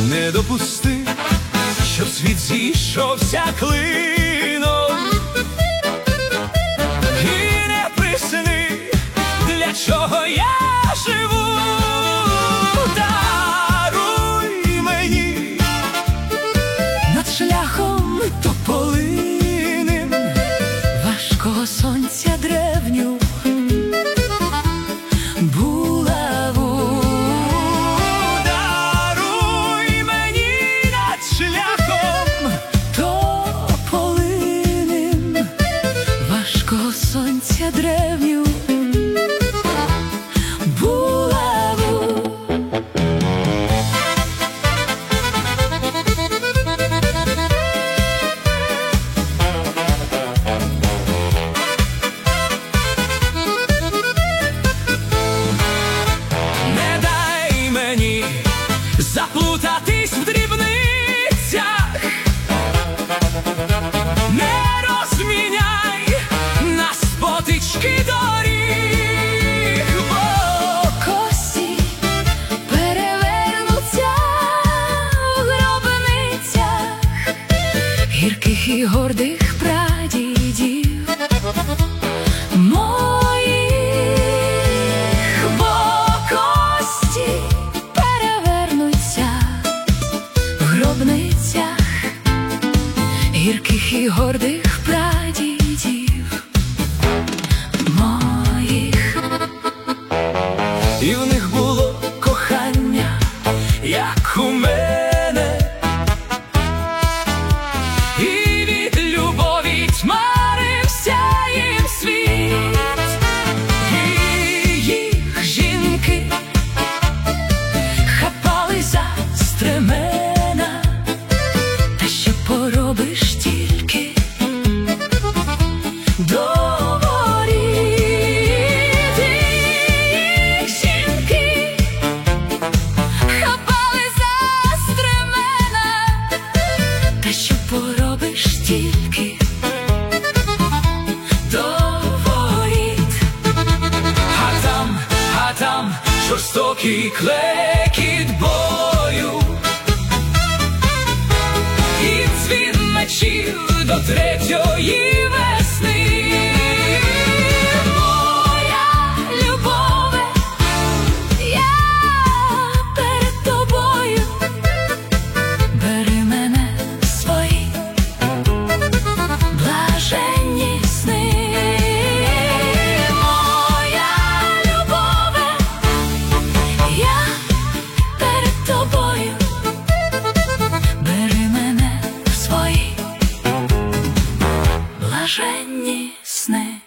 Не допусти, щоб світ зійшовся клином, і не присни, для чого я живу. Даруй мені над шляхом тополиним важкого сонця древню булаву. Даруй мені над шляхом тополиним важкого сонця древню булаву. Не дай мені заплутатись в дрібницях, не розміняй на спотички доріг, бо кості перевернуться в гробницях гірких і гордих прадідів моїх, бо кості перевернуться в гробницях гірких і гордих прадідів моїх. І в них було кохання, як у мене, і від любові тьмарився їм світ. І їх жінки хапали за стремена, та що поробиш тільки до воріт. Їх жінки хапали за стремена, та що поробиш тільки до воріт. А там жорстокий клекіт бою і дзвін мечів до третьої весни. Моя любове, я перед тобою, бери мене в свої блаженні сни. Моя любове, я перед тобою, бери мене в свої блаженні сни.